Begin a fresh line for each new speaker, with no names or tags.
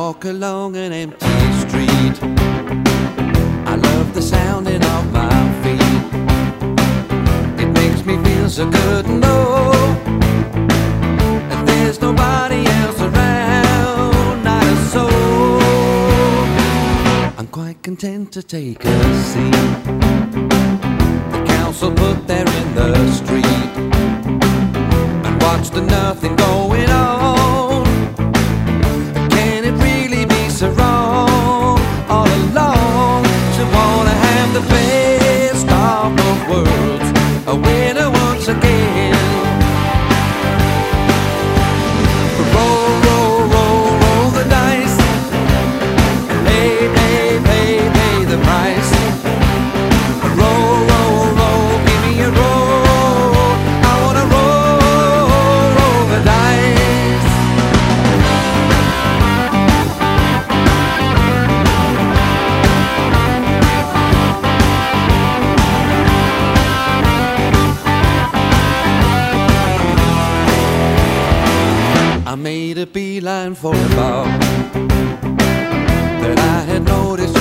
walk along an empty street. I love the sounding of my feet. It makes me feel so good to know that there's nobody else around, not a soul. I'm quite content to take a seat. The council put there in the street and watch the nothing going on. Can it really be so wrong all along to wanna have the best of both worlds, a winner once again? Roll, roll, roll, roll the dice, pay, pay, pay, pay the price. Roll, roll, roll, give me a roll. I wanna roll the dice. I made a beeline for a bar that I had noticed